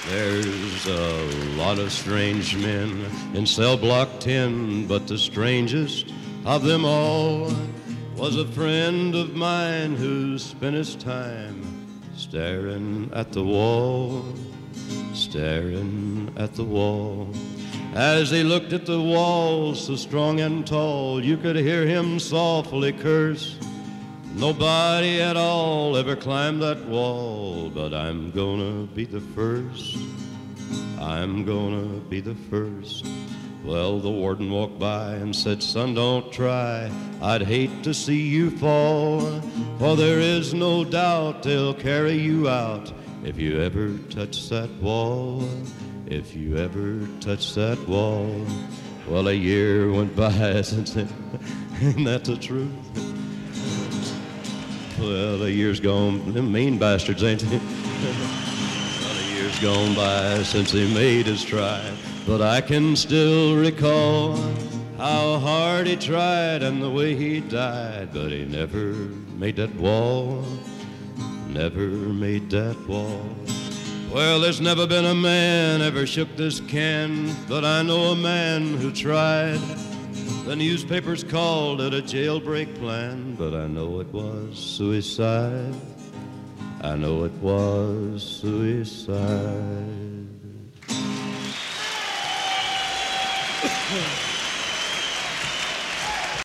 There's a lot of strange men in cell block 10, but the strangest of them all was a friend of mine who spent his time staring at the wall, staring at the wall. As he looked at the wall, so strong and tall, you could hear him softly curse. Nobody at all ever climbed that wall, but I'm gonna be the first. I'm gonna be the first. Well, the warden walked by and said, son, don't try. I'd hate to see you fall, for there is no doubt they'll carry you out if you ever touch that wall, if you ever touch that wall. Well, a year went by since then. Ain't that the truth? Well, a year's gone, them mean bastards, ain't they? Well, a year's gone by since he made his try, but I can still recall how hard he tried and the way he died, but he never made that wall, never made that wall. Well, there's never been a man ever shook this can, but I know a man who tried. The newspapers called it a jailbreak plan, but I know it was suicide. I know it was suicide.